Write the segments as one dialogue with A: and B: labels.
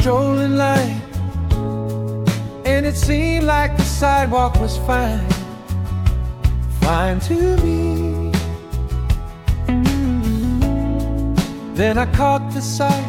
A: strolling light, and it seemed like the sidewalk was fine, fine to me. Then I caught the sight,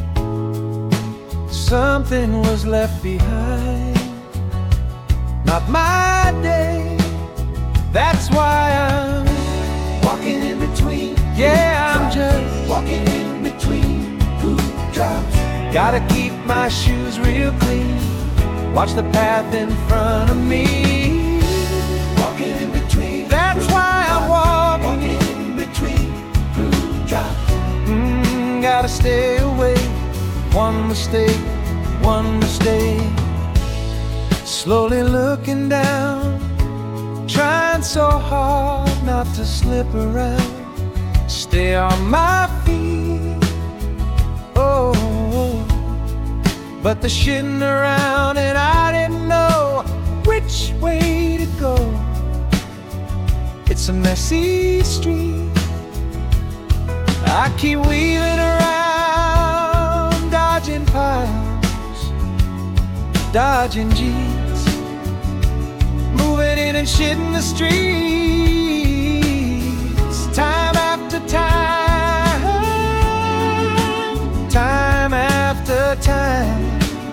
A: something was left behind. Not my day, that's why I'm
B: walking in between.
A: Yeah, I'm just
B: walking in between food drops.
A: Gotta keep my shoes real clean, watch the path in front of me.
B: Walking in between.
A: That's why I'm walking
B: in between food drops.
A: Gotta stay away. One mistake, one mistake. Slowly looking down, trying so hard not to slip around, stay on my feet. Oh, but they're shitting around and I didn't know which way to go. It's a messy street, I keep weaving around, dodging piles, dodging G's, moving in and shitting the streets. Time after time, time after time.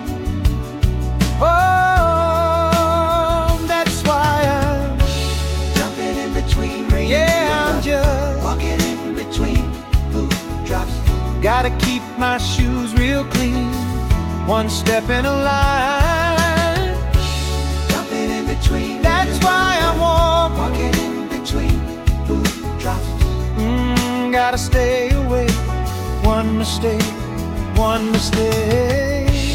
A: Oh, that's why I'm
B: jumping in between rain.
A: Yeah, I'm just
B: walking in between food drops.
A: Gotta keep my shoes real clean, one step in a line.
B: Jumping in between.
A: That's why I'm
B: walking in between food drops.
A: Gotta stay away. One mistake, one mistake.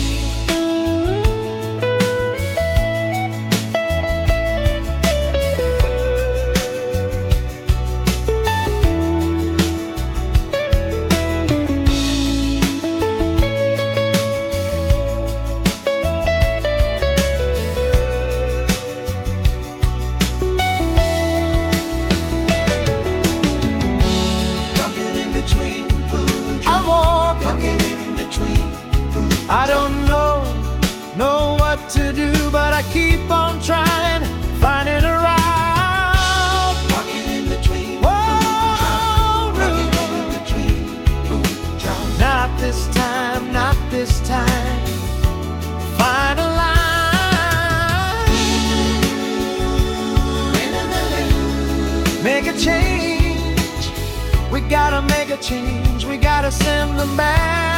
A: I don't know what to do, but I keep on trying, finding a route.
B: Walking in between.
A: Whoa,
B: walking in between food drops.
A: Not this time, not this time. Find a line. Make a change. We gotta make a change. We gotta send them back.